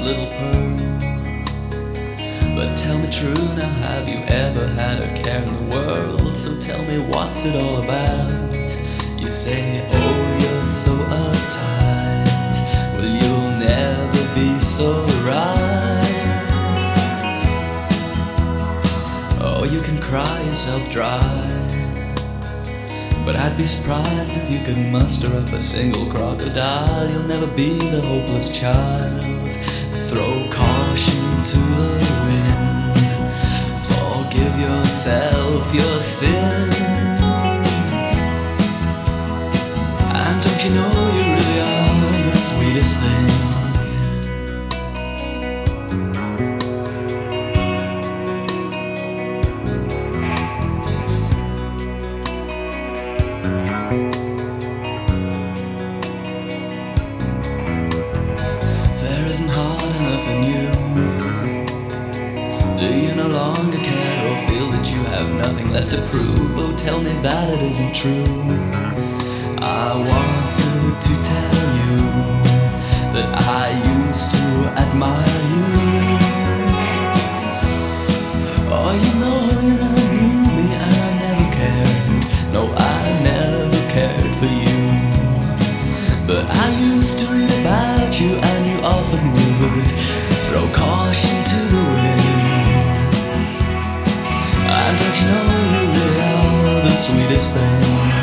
little pearl. But tell me true now, have you ever had a care in the world? So tell me, what's it all about? You say, oh, you're so uptight, well, you'll never be so right. Oh, you can cry yourself dry, but I'd be surprised if you could muster up a single crocodile. You'll never be the hopeless child. Throw caution to the wind. Forgive yourself your sins. And don't you know you really are the sweetest thing? There isn't hard enough in you. Do you no longer care or feel that you have nothing left to prove? Oh, tell me that it isn't true. I wanted to tell you that I used to admire you. Oh, you never knew me and I never cared. No, I never cared for you. But I used to read about you and you often would throw caution to the wind. And don't you know you really are the sweetest thing?